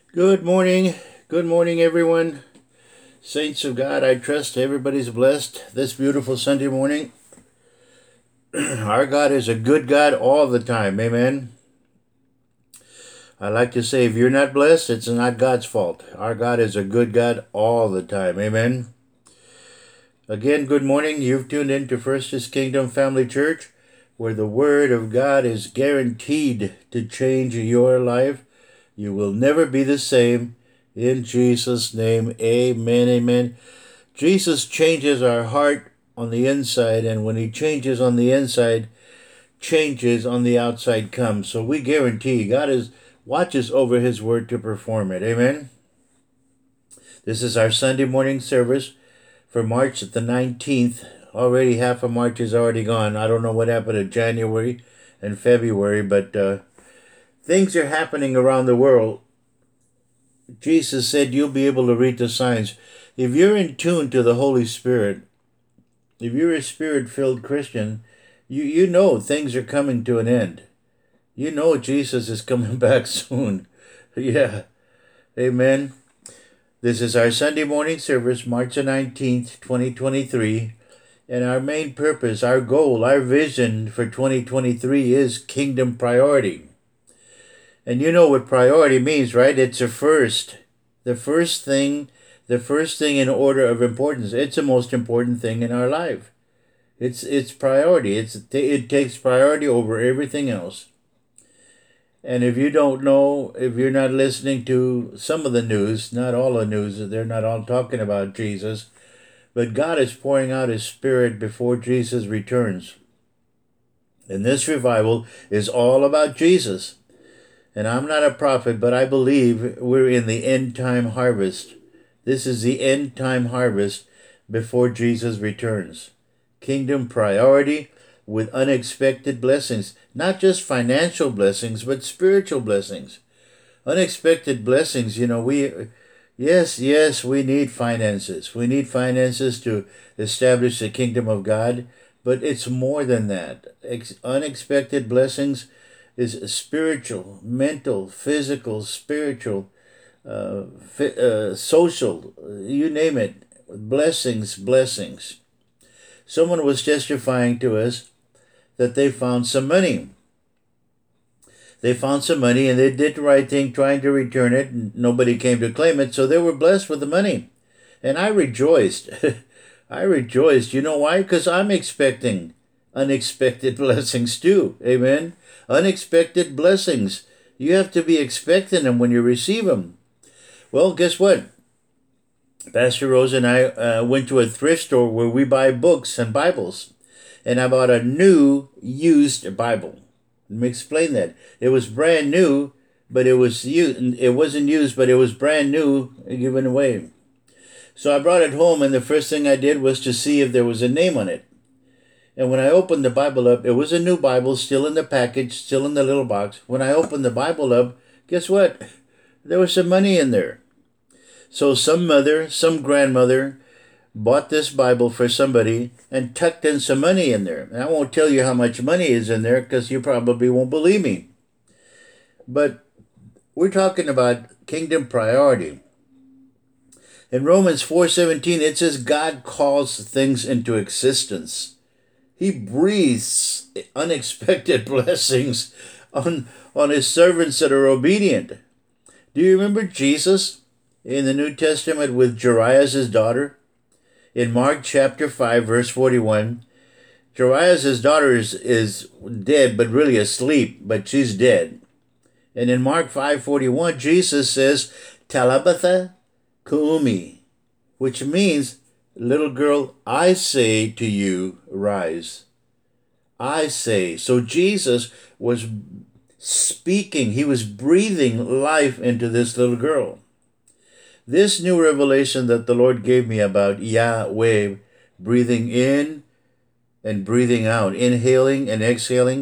Good morning. Good morning, everyone. Saints of God, I trust everybody's blessed this beautiful Sunday morning. Our God is a good God all the time. Amen. I like to say, if you're not blessed, it's not God's fault. Our God is a good God all the time. Amen. Again, good morning. You've tuned in to First is Kingdom Family Church, where the Word of God is guaranteed to change your life. You will never be the same. In Jesus' name, amen, amen. Jesus changes our heart on the inside, and when he changes on the inside, changes on the outside comes. So we guarantee watches over his word to perform it. Amen. This is our Sunday morning service for March the 19th. Already half of March is already gone. I don't know what happened to January and February, but things are happening around the world. Jesus said you'll be able to read the signs. If you're in tune to the Holy Spirit, if you're a spirit-filled Christian, you know things are coming to an end. You know Jesus is coming back soon. Yeah. Amen. This is our Sunday morning service, March the 19th, 2023. And our main purpose, our goal, our vision for 2023 is kingdom priority. And you know what priority means, right? It's the first thing, in order of importance. It's the most important thing in our life. It's priority. It takes priority over everything else. And if you don't know, if you're not listening to some of the news, not all the news, they're not all talking about Jesus, but God is pouring out his Spirit before Jesus returns. And this revival is all about Jesus. And I'm not a prophet, but I believe we're in the end time harvest. This is the end time harvest before Jesus returns. Kingdom priority with unexpected blessings. Not just financial blessings, but spiritual blessings. Unexpected blessings, yes, we need finances. We need finances to establish the kingdom of God, but it's more than that. Unexpected blessings is spiritual, mental, physical, spiritual, social, you name it. Blessings. Someone was testifying to us that they found some money. They found some money and they did the right thing trying to return it, and nobody came to claim it, so they were blessed with the money. And I rejoiced. I rejoiced. You know why? Because I'm expecting unexpected blessings too. Amen. Unexpected blessings. You have to be expecting them when you receive them. Well, guess what? Pastor Rose and I went to a thrift store where we buy books and Bibles. And I bought a new used Bible. Let me explain that. It was brand new, but it wasn't used, but it was brand new given away. So I brought it home, and the first thing I did was to see if there was a name on it. And when I opened the Bible up, it was a new Bible, still in the package, still in the little box. When I opened the Bible up, guess what? There was some money in there. So some mother, some grandmother bought this Bible for somebody and tucked in some money in there. And I won't tell you how much money is in there because you probably won't believe me. But we're talking about kingdom priority. In Romans 4:17, it says God calls things into existence. He breathes unexpected blessings on his servants that are obedient. Do you remember Jesus in the New Testament with Jairus' daughter? In Mark chapter 5, verse 41, Jairus' daughter is dead, but really asleep, but she's dead. And in Mark 5:41, Jesus says, Talitha Kumi, which means, little girl, I say to you, rise. I say. So Jesus was speaking, he was breathing life into this little girl. This new revelation that the Lord gave me about Yahweh, breathing in and breathing out, inhaling and exhaling,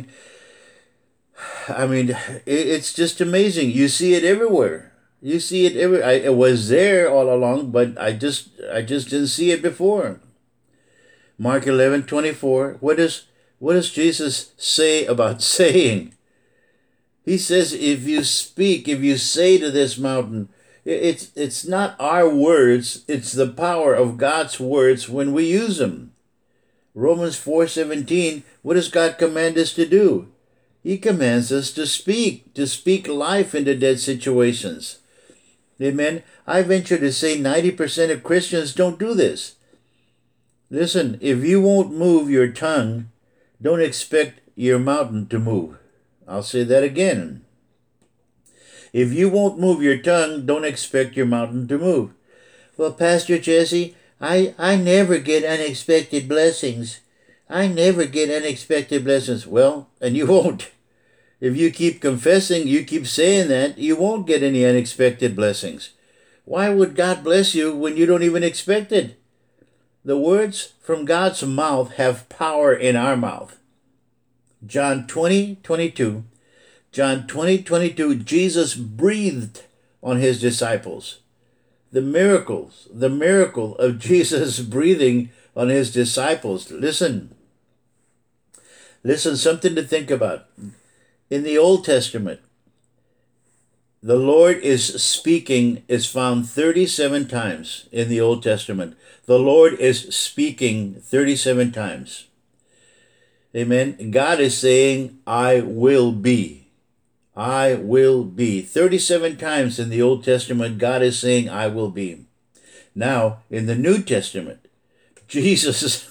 I mean, it's just amazing. You see it everywhere. You see it everywhere. It was there all along, but I just didn't see it before. Mark 11:24. What does Jesus say about saying? He says, if you say to this mountain, It's not our words, it's the power of God's words when we use them. Romans 4:17, what does God command us to do? He commands us to speak life into dead situations. Amen. I venture to say 90% of Christians don't do this. Listen, if you won't move your tongue, don't expect your mountain to move. I'll say that again. If you won't move your tongue, don't expect your mountain to move. Well, Pastor Jesse, I never get unexpected blessings. I never get unexpected blessings. Well, and you won't. If you keep confessing, you keep saying that, you won't get any unexpected blessings. Why would God bless you when you don't even expect it? The words from God's mouth have power in our mouth. John 20:22. John 20:22, Jesus breathed on his disciples. The miracle of Jesus breathing on his disciples. Listen, something to think about. In the Old Testament, the Lord is found 37 times in the Old Testament. The Lord is speaking 37 times. Amen. God is saying, I will be. I will be. 37 times in the Old Testament, God is saying, I will be. Now, in the New Testament, Jesus,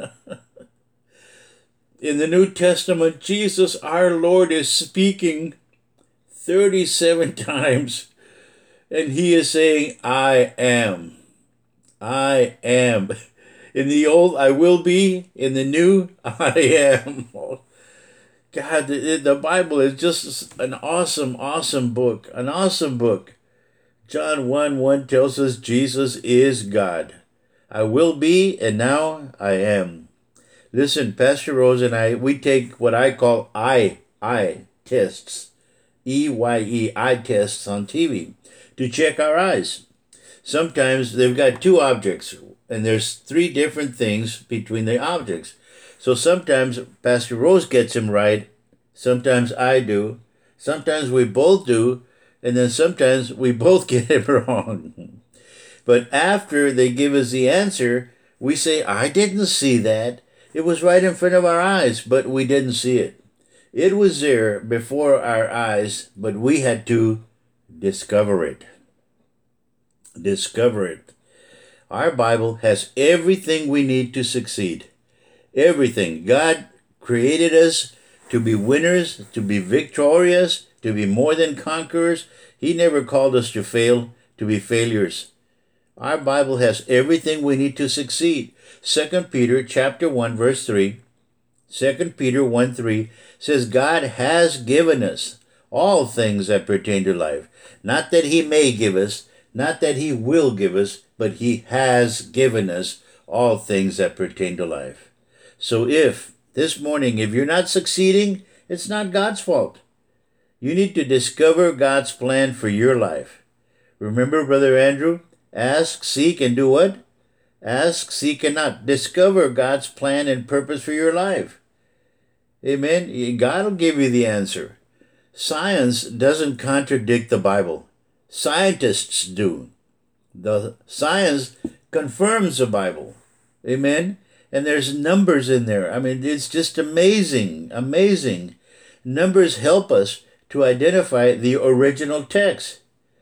in the New Testament, Jesus, our Lord, is speaking 37 times, and he is saying, I am. I am. In the old, I will be. In the new, I am. God, the Bible is just an awesome, awesome book. An awesome book. John 1:1 tells us Jesus is God. I will be, and now I am. Listen, Pastor Rose and I, we take what I call I tests. EYE, eye tests on TV to check our eyes. Sometimes they've got two objects, and there's three different things between the objects. So sometimes Pastor Rose gets him right, sometimes I do, sometimes we both do, and then sometimes we both get it wrong. But after they give us the answer, we say, I didn't see that. It was right in front of our eyes, but we didn't see it. It was there before our eyes, but we had to discover it. Discover it. Our Bible has everything we need to succeed. Everything. God created us to be winners, to be victorious, to be more than conquerors. He never called us to fail, to be failures. Our Bible has everything we need to succeed. 2 Peter chapter 1, verse 3. 2 Peter 1:3 says, God has given us all things that pertain to life. Not that he may give us, not that he will give us, but he has given us all things that pertain to life. So if this morning, if you're not succeeding, it's not God's fault. You need to discover God's plan for your life. Remember, Brother Andrew, ask, seek, and do what? Ask, seek, and not. Discover God's plan and purpose for your life. Amen. God will give you the answer. Science doesn't contradict the Bible. Scientists do. The science confirms the Bible. Amen. And there's numbers in there. I mean, it's just amazing, amazing. Numbers help us to identify the original text.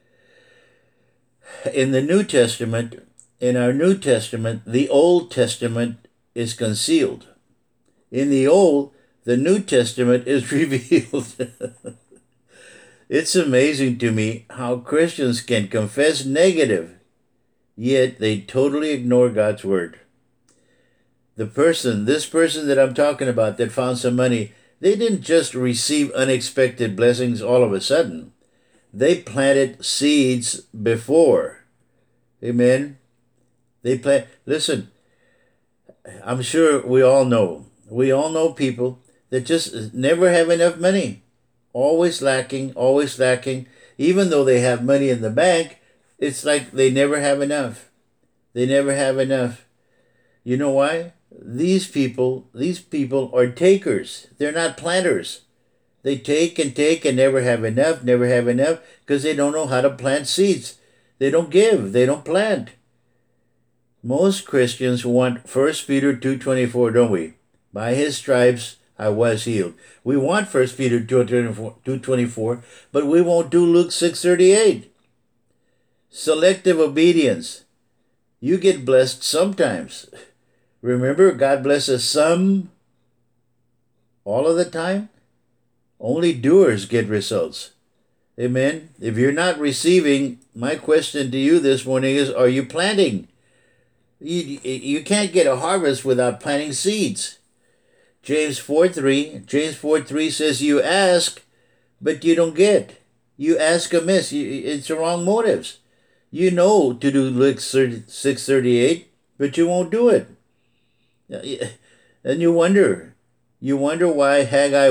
In the New Testament, in our New Testament, the Old Testament is concealed. In the Old, the New Testament is revealed. It's amazing to me how Christians can confess negative, yet they totally ignore God's word. This person that I'm talking about that found some money, they didn't just receive unexpected blessings all of a sudden. They planted seeds before. Amen. Listen, I'm sure we all know people that just never have enough money. Always lacking. Even though they have money in the bank, it's like they never have enough. They never have enough. You know why? These people are takers. They're not planters. They take and never have enough, because they don't know how to plant seeds. They don't give. They don't plant. Most Christians want 1 Peter 2:24, don't we? By his stripes I was healed. We want 1 Peter 2:24, but we won't do Luke 6:38. Selective obedience. You get blessed sometimes. Remember, God blesses some all of the time. Only doers get results. Amen. If you're not receiving, my question to you this morning is, are you planting? You can't get a harvest without planting seeds. James 4:3 says, you ask, but you don't get. You ask amiss. It's the wrong motives. You know to do Luke 6:38, but you won't do it. And you wonder why Haggai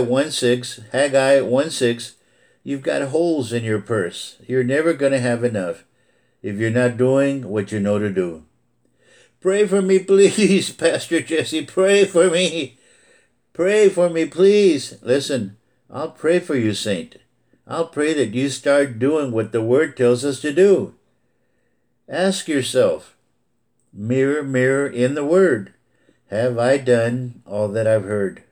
1:6, you've got holes in your purse. You're never going to have enough if you're not doing what you know to do. Pray for me, please, Pastor Jesse. Pray for me. Pray for me, please. Listen, I'll pray for you, saint. I'll pray that you start doing what the Word tells us to do. Ask yourself, mirror, mirror in the Word, have I done all that I've heard?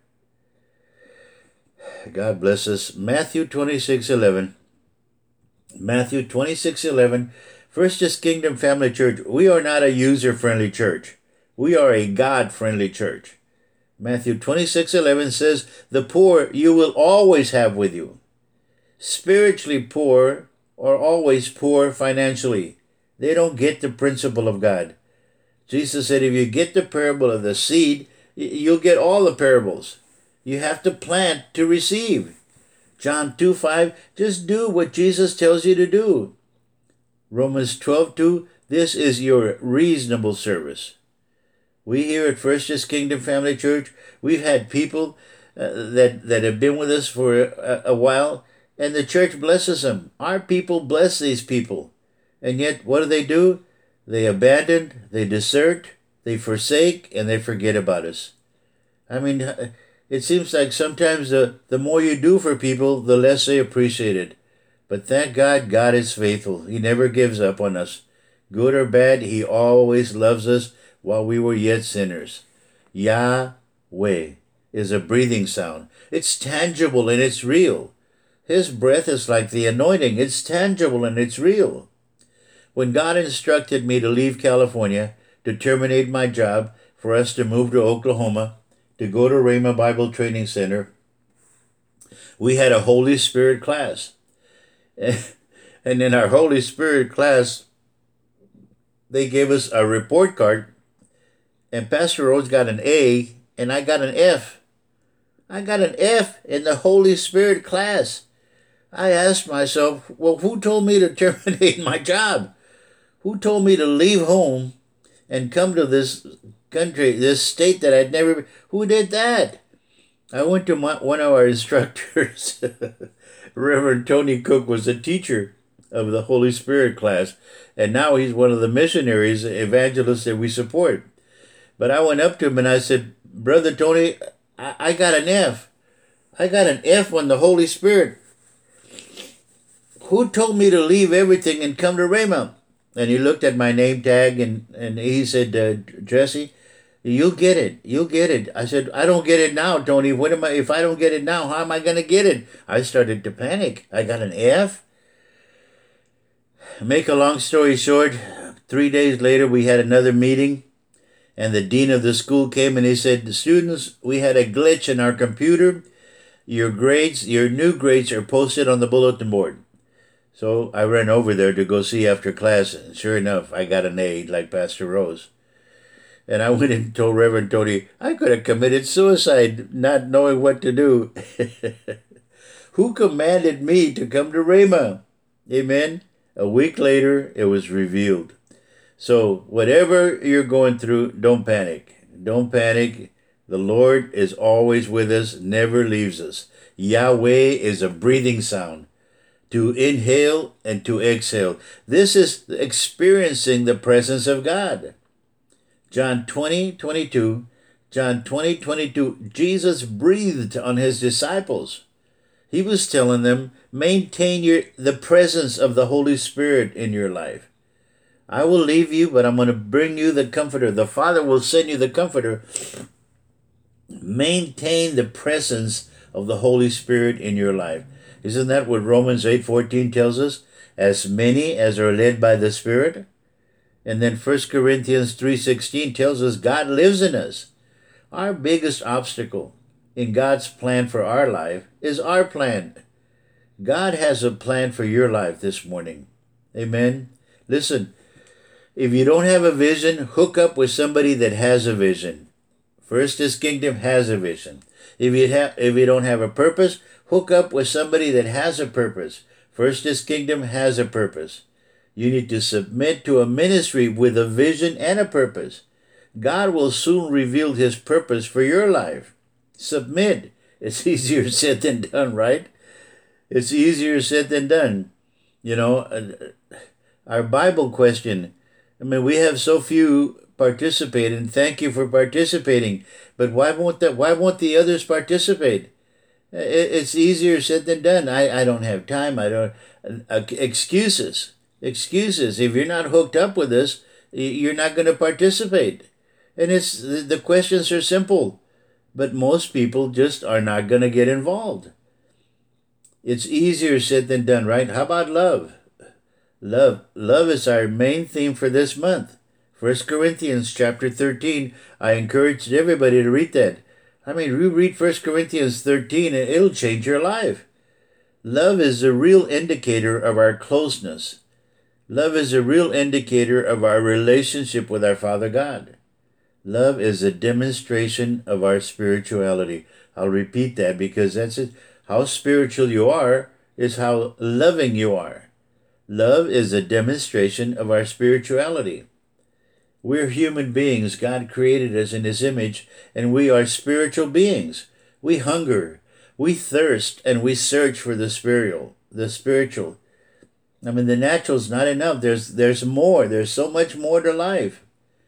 God bless us. Matthew 26:11. Matthew 26:11. First is Kingdom Family Church. We are not a user-friendly church. We are a God-friendly church. Matthew 26:11 says, the poor you will always have with you. Spiritually poor are always poor financially. They don't get the principle of God. Jesus said, if you get the parable of the seed, you'll get all the parables. You have to plant to receive. John 2:5, just do what Jesus tells you to do. Romans 12:2, this is your reasonable service. We here at First is Kingdom Family Church, we've had people that have been with us for a while, and the church blesses them. Our people bless these people. And yet, what do? They abandon, they desert, they forsake, and they forget about us. I mean, it seems like sometimes the more you do for people, the less they appreciate it. But thank God, God is faithful. He never gives up on us. Good or bad, He always loves us while we were yet sinners. Yahweh is a breathing sound. It's tangible and it's real. His breath is like the anointing. It's tangible and it's real. When God instructed me to leave California, to terminate my job, for us to move to Oklahoma, to go to Rhema Bible Training Center, we had a Holy Spirit class. And in our Holy Spirit class, they gave us a report card, and Pastor Rhodes got an A, and I got an F. I got an F in the Holy Spirit class. I asked myself, well, who told me to terminate my job? Who told me to leave home and come to this country, this state that I'd never... Who did that? I went to one of our instructors. Reverend Tony Cook was a teacher of the Holy Spirit class, and now he's one of the missionaries, evangelists that we support. But I went up to him and I said, Brother Tony, I got an F. I got an F on the Holy Spirit. Who told me to leave everything and come to Rhema? And he looked at my name tag and he said, Jesse, you'll get it. You'll get it. I said, I don't get it now, Tony. If I don't get it now, how am I going to get it? I started to panic. I got an F. Make a long story short, 3 days later, we had another meeting, and the dean of the school came and he said, students, we had a glitch in our computer. Your new grades are posted on the bulletin board. So I ran over there to go see after class, and sure enough, I got an A like Pastor Rose. And I went and told Reverend Tony, I could have committed suicide not knowing what to do. Who commanded me to come to Rhema? Amen. A week later, it was revealed. So whatever you're going through, don't panic. Don't panic. The Lord is always with us, never leaves us. Yahweh is a breathing sound. To inhale and to exhale. This is experiencing the presence of God. John 20:22. John 20:22. Jesus breathed on his disciples. He was telling them, maintain the presence of the Holy Spirit in your life. I will leave you, but I'm going to bring you the Comforter. The Father will send you the Comforter. Maintain the presence of the Holy Spirit in your life. Isn't that what Romans 8:14 tells us? As many as are led by the Spirit. And then 1 Corinthians 3:16 tells us God lives in us. Our biggest obstacle in God's plan for our life is our plan. God has a plan for your life this morning. Amen. Listen, if you don't have a vision, hook up with somebody that has a vision. First, His kingdom has a vision. If you don't have a purpose, hook up with somebody that has a purpose. First, His kingdom has a purpose. You need to submit to a ministry with a vision and a purpose. God will soon reveal His purpose for your life. Submit. It's easier said than done, right? It's easier said than done. You know, our Bible question, I mean, we have so few participate, and thank you for participating. But why won't the others participate? It's easier said than done. I don't have time. I don't. Excuses. If you're not hooked up with us, you're not going to participate. And the questions are simple, but most people just are not going to get involved. It's easier said than done, right? How about love? Love is our main theme for this month. 1 Corinthians chapter 13. I encourage everybody to read that. I mean, you read 1 Corinthians 13 and it'll change your life. Love is a real indicator of our closeness. Love is a real indicator of our relationship with our Father God. Love is a demonstration of our spirituality. I'll repeat that because that's it. How spiritual you are is how loving you are. Love is a demonstration of our spirituality. We're human beings. God created us in His image, and we are spiritual beings. We hunger, we thirst, and we search for the spiritual. I mean, the natural is not enough. There's more. There's so much more to life.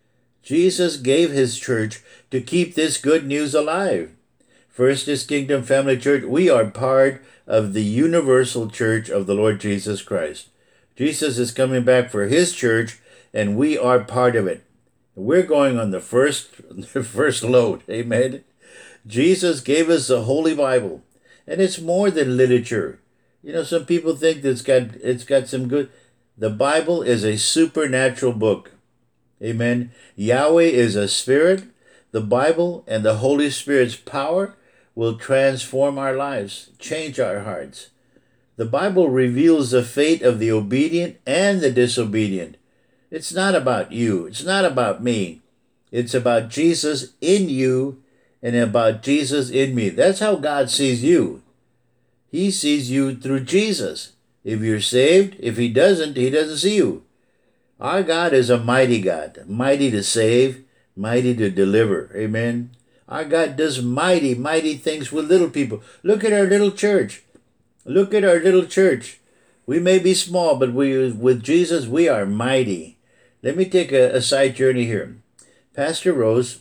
Jesus gave His church to keep this good news alive. First is Kingdom Family Church. We are part of the universal church of the Lord Jesus Christ. Jesus is coming back for His church, and we are part of it. We're going on the first load. Amen. Jesus gave us the Holy Bible, and it's more than literature. You know, some people think that it's got some good. The Bible is a supernatural book. Amen. Yahweh is a spirit. The Bible and the Holy Spirit's power will transform our lives, change our hearts. The Bible reveals the fate of the obedient and the disobedient. It's not about you. It's not about me. It's about Jesus in you and about Jesus in me. That's how God sees you. He sees you through Jesus. If you're saved, if He doesn't see you. Our God is a mighty God, mighty to save, mighty to deliver. Amen. Our God does mighty, mighty things with little people. Look at our little church. Look at our little church. We may be small, but with Jesus, we are mighty. Let me take a side journey here. Pastor Rose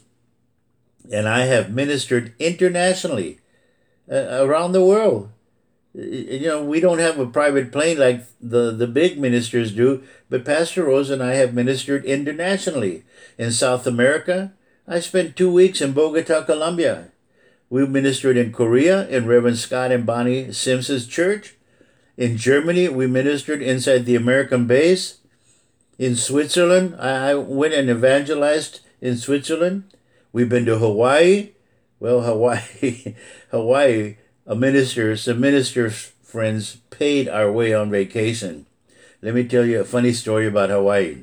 and I have ministered internationally around the world. You know, we don't have a private plane like the big ministers do, but Pastor Rose and I have ministered internationally. In South America, I spent 2 weeks in Bogota, Colombia. We ministered in Korea in Reverend Scott and Bonnie Simpson's church. In Germany, we ministered inside the American base. In Switzerland, I went and evangelized in Switzerland. We've been to Hawaii. Well, Hawaii, some minister friends paid our way on vacation. Let me tell you a funny story about Hawaii.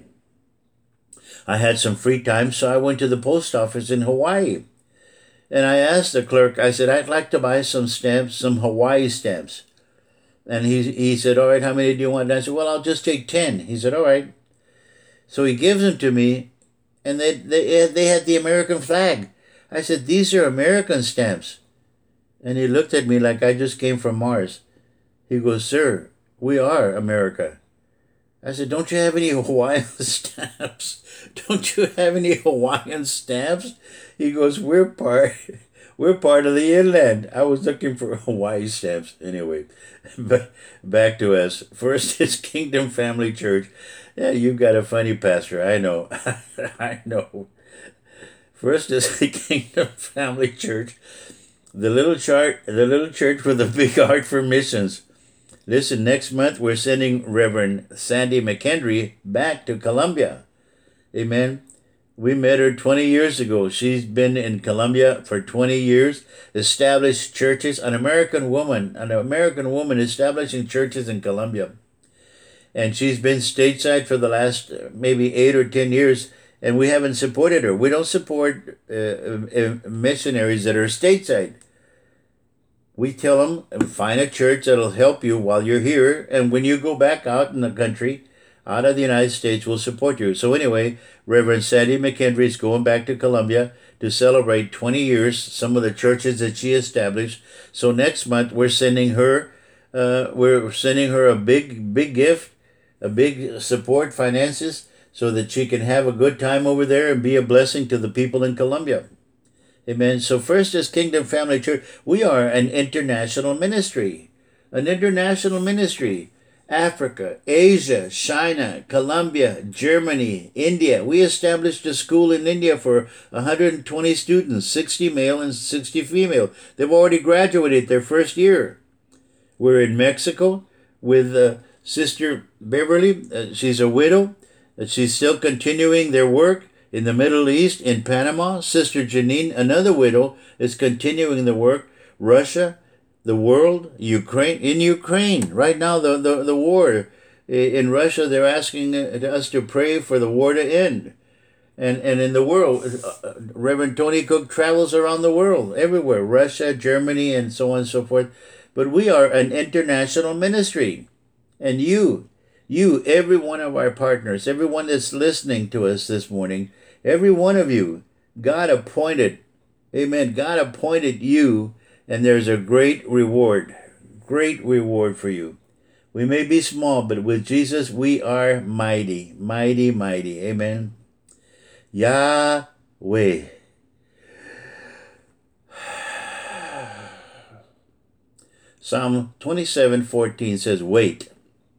I had some free time, so I went to the post office in Hawaii. And I asked the clerk, I said, I'd like to buy some stamps, some Hawaii stamps. And he said, all right, how many do you want? And I said, well, I'll just take 10. He said, all right. So he gives them to me, and they had the American flag. I said, these are American stamps. And he looked at me like I just came from Mars. He goes, sir, we are America. I said, don't you have any Hawaiian stamps? Don't you have any Hawaiian stamps? He goes, we're part We're part of the inland. I was looking for Hawaii stamps. Anyway, but back to us. First is Kingdom Family Church. Yeah, you've got a funny pastor. I know. I know. First is the Kingdom Family Church. The little church with a big heart for missions. Listen, next month we're sending Reverend Sandy McHenry back to Colombia. Amen. We met her 20 years ago. She's been in Colombia for 20 years, established churches, an American woman establishing churches in Colombia. And she's been stateside for the last maybe 8 or 10 years, and we haven't supported her. We don't support missionaries that are stateside. We tell them, find a church that'll help you while you're here, and when you go back out in the country, out of the United States, we'll support you. So anyway, Reverend Sandy McHenry is going back to Colombia to celebrate 20 years, some of the churches that she established. So next month, we're sending her a big gift, a big support, finances, so that she can have a good time over there and be a blessing to the people in Colombia. Amen. So first is Kingdom Family Church. We are an international ministry. An international ministry. Africa, Asia, China, Colombia, Germany, India. We established a school in India for 120 students, 60 male and 60 female. They've already graduated their first year. We're in Mexico with Sister Beverly. She's a widow. She's still continuing their work. In the Middle East, in Panama, Sister Janine, another widow, is continuing the work. Russia, the world, Ukraine. Right now, the war in Russia, they're asking us to pray for the war to end. And in the world, Reverend Tony Cook travels around the world, everywhere, Russia, Germany, and so on and so forth. But we are an international ministry. And you, every one of our partners, everyone that's listening to us this morning, every one of you, God appointed, amen, God appointed you, and there's a great reward for you. We may be small, but with Jesus, we are mighty, mighty, mighty, amen. Yahweh. Psalm 27:14 says, wait.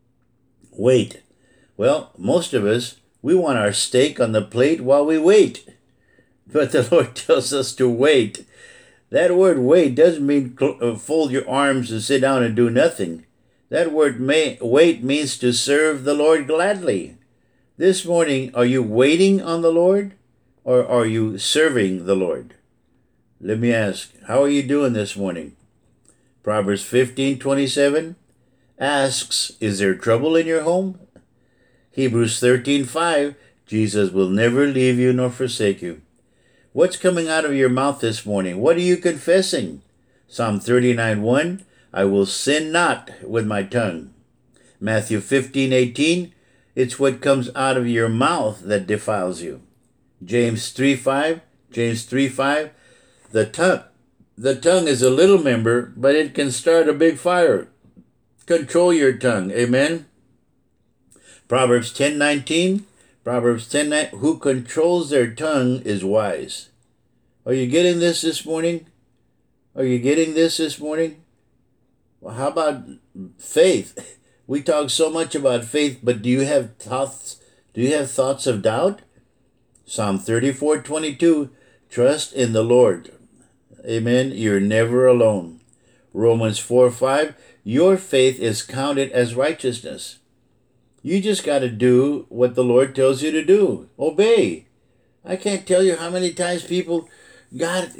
Well, most of us, we want our steak on the plate while we wait. But the Lord tells us to wait. That word wait doesn't mean fold your arms and sit down and do nothing. That word wait means to serve the Lord gladly. This morning, are you waiting on the Lord or are you serving the Lord? Let me ask, how are you doing this morning? Proverbs 15:27 asks, is there trouble in your home? Hebrews 13:5, Jesus will never leave you nor forsake you. What's coming out of your mouth this morning? What are you confessing? Psalm 39:1, I will sin not with my tongue. Matthew 15:18, it's what comes out of your mouth that defiles you. James 3:5, the tongue is a little member, but it can start a big fire. Control your tongue. Amen. Proverbs 10:19. Who controls their tongue is wise. Are you getting this morning? Are you getting this morning? Well, how about faith? We talk so much about faith, but do you have thoughts? Do you have thoughts of doubt? Psalm 34:22. Trust in the Lord. Amen. You're never alone. Romans 4:5. Your faith is counted as righteousness. You just got to do what the Lord tells you to do. Obey. I can't tell you how many times God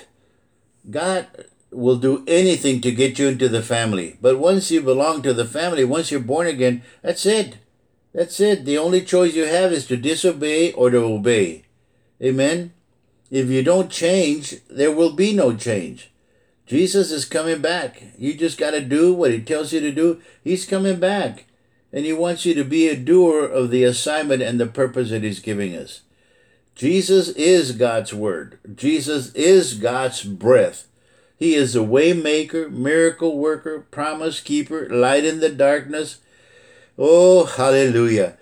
will do anything to get you into the family. But once you belong to the family, once you're born again, that's it. That's it. The only choice you have is to disobey or to obey. Amen? If you don't change, there will be no change. Jesus is coming back. You just got to do what he tells you to do. He's coming back. And he wants you to be a doer of the assignment and the purpose that he's giving us. Jesus is God's word. Jesus is God's breath. He is a way maker, miracle worker, promise keeper, light in the darkness. Oh, hallelujah.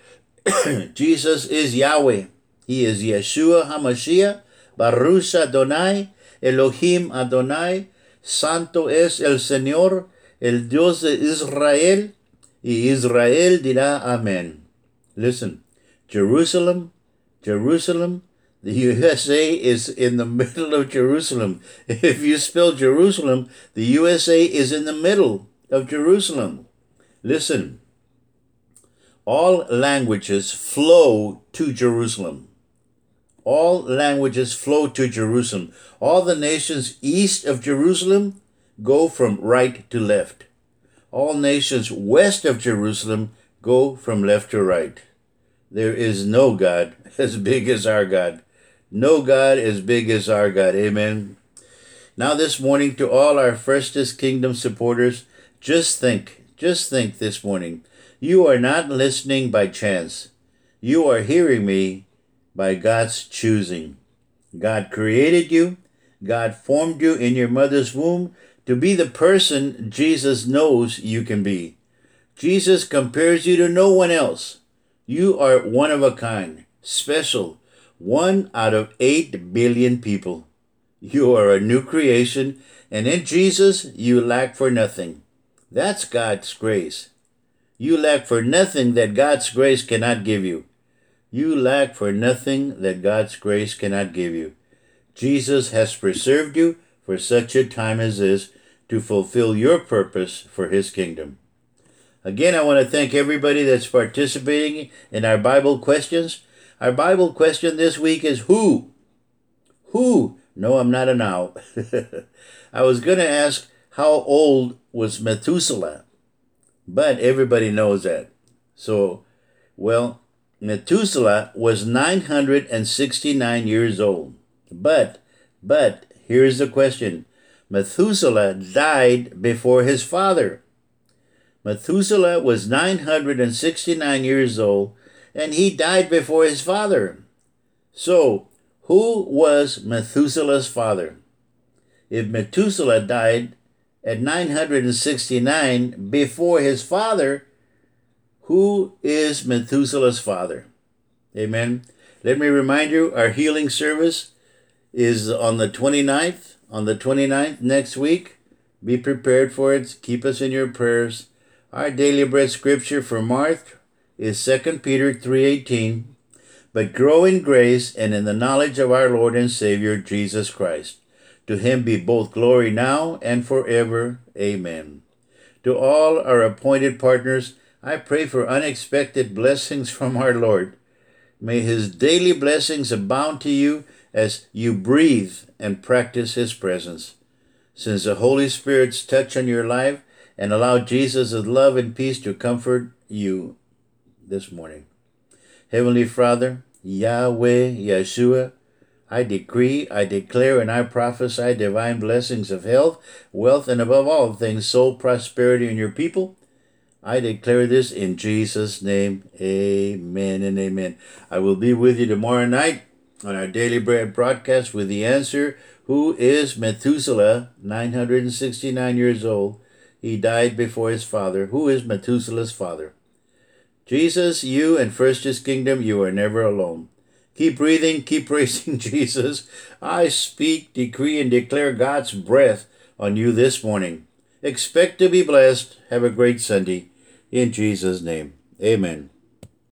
Jesus is Yahweh. He is Yeshua HaMashiach, Baruch Adonai. Elohim Adonai, Santo es el Señor, el Dios de Israel, y Israel dirá Amén. Listen, Jerusalem, Jerusalem, the USA is in the middle of Jerusalem. If you spell Jerusalem, the USA is in the middle of Jerusalem. Listen, all languages flow to Jerusalem. All languages flow to Jerusalem. All the nations east of Jerusalem go from right to left. All nations west of Jerusalem go from left to right. There is no God as big as our God. No God as big as our God. Amen. Now this morning, to all our Firstest Kingdom supporters, just think this morning. You are not listening by chance. You are hearing me by God's choosing. God created you. God formed you in your mother's womb to be the person Jesus knows you can be. Jesus compares you to no one else. You are one of a kind, special, 1 out of 8 billion people. You are a new creation, and in Jesus, you lack for nothing. That's God's grace. You lack for nothing that God's grace cannot give you. You lack for nothing that God's grace cannot give you. Jesus has preserved you for such a time as this to fulfill your purpose for His kingdom. Again, I want to thank everybody that's participating in our Bible questions. Our Bible question this week is who? Who? No, I'm not a now. I was going to ask how old was Methuselah, but everybody knows that. So, well, Methuselah was 969 years old. But, here's the question. Methuselah died before his father. Methuselah was 969 years old, and he died before his father. So, who was Methuselah's father? If Methuselah died at 969 before his father, who is Methuselah's father? Amen. Let me remind you, our healing service is on the 29th. On the 29th next week. Be prepared for it. Keep us in your prayers. Our daily bread scripture for March is 2 Peter 3:18. But grow in grace and in the knowledge of our Lord and Savior Jesus Christ. To Him be both glory now and forever. Amen. To all our appointed partners, I pray for unexpected blessings from our Lord. May His daily blessings abound to you as you breathe and practice His presence. Since the Holy Spirit's touch on your life, and allow Jesus' love and peace to comfort you this morning. Heavenly Father, Yahweh, Yeshua, I decree, I declare, and I prophesy divine blessings of health, wealth, and above all things, soul prosperity in your people. I declare this in Jesus' name. Amen and amen. I will be with you tomorrow night on our Daily Bread broadcast with the answer, who is Methuselah, 969 years old. He died before his father. Who is Methuselah's father? Jesus, you and Firstest Kingdom, you are never alone. Keep breathing, keep praising Jesus. I speak, decree, and declare God's breath on you this morning. Expect to be blessed. Have a great Sunday. In Jesus' name, amen.